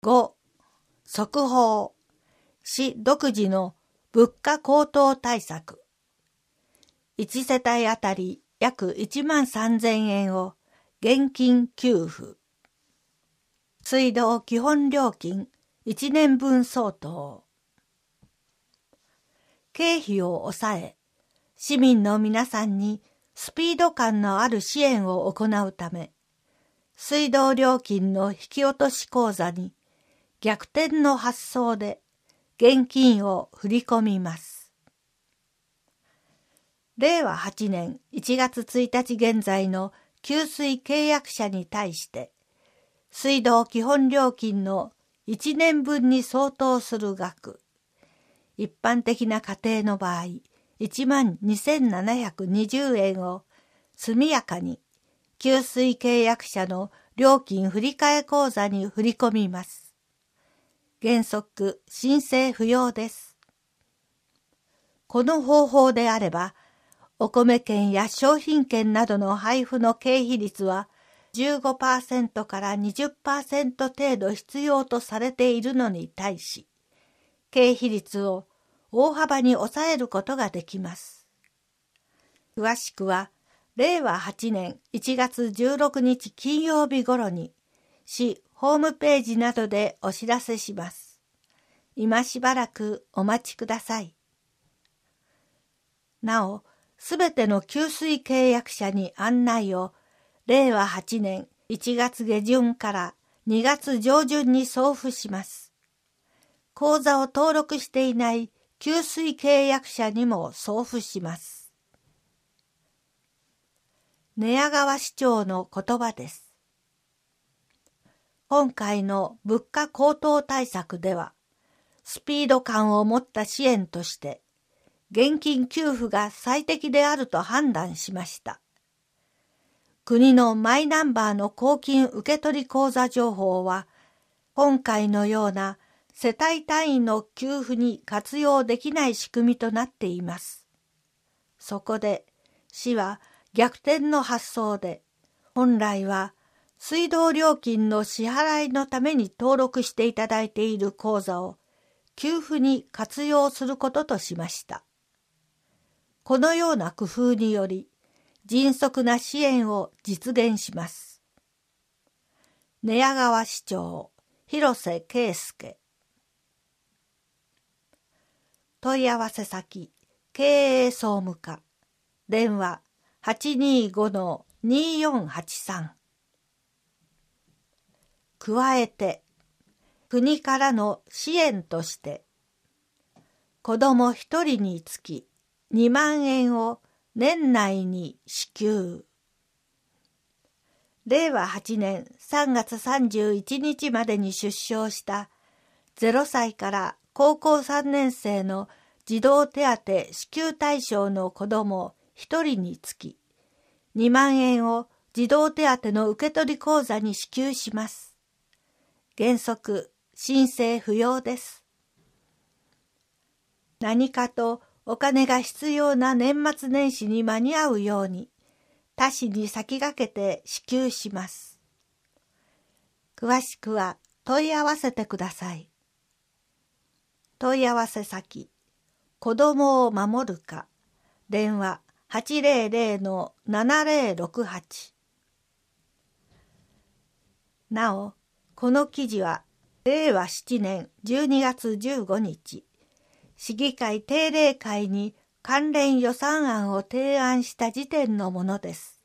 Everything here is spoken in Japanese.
5. 速報。市独自の物価高騰対策。1世帯あたり約13,000円を現金給付。水道基本料金1年分相当。経費を抑え、市民の皆さんにスピード感のある支援を行うため、水道料金の引き落とし口座に逆転の発想で現金を振り込みます。令和8年1月1日現在の給水契約者に対して、水道基本料金の1年分に相当する額、一般的な家庭の場合、12,720円を速やかに給水契約者の料金振替口座に振り込みます。原則申請不要です。この方法であれば、お米券や商品券などの配布の経費率は 15% から 20% 程度必要とされているのに対し、経費率を大幅に抑えることができます。詳しくは、令和8年1月16日金曜日頃に、市ホームページなどでお知らせします。今しばらくお待ちください。なお、すべての給水契約者に案内を、令和8年1月下旬から2月上旬に送付します。口座を登録していない給水契約者にも送付します。寝屋川市長の言葉です。今回の物価高騰対策では、スピード感を持った支援として、現金給付が最適であると判断しました。国のマイナンバーの公金受取口座情報は、今回のような世帯単位の給付に活用できない仕組みとなっています。そこで、市は逆転の発想で、本来は水道料金の支払いのために登録していただいている口座を給付に活用することとしました。このような工夫により、迅速な支援を実現します。寝屋川市長、広瀬圭介。問い合わせ先、経営総務課。電話、825-2483。加えて、国からの支援として、子ども1人につき2万円を年内に支給。令和8年3月31日までに出生した0歳から高校3年生の児童手当支給対象の子ども1人につき2万円を児童手当の受取口座に支給します。原則申請不要です。何かとお金が必要な年末年始に間に合うように、他市に先駆けて支給します。詳しくは問い合わせてください。問い合わせ先、子どもを守る課、電話800-7068。なお、この記事は令和7年12月15日、市議会定例会に関連予算案を提案した時点のものです。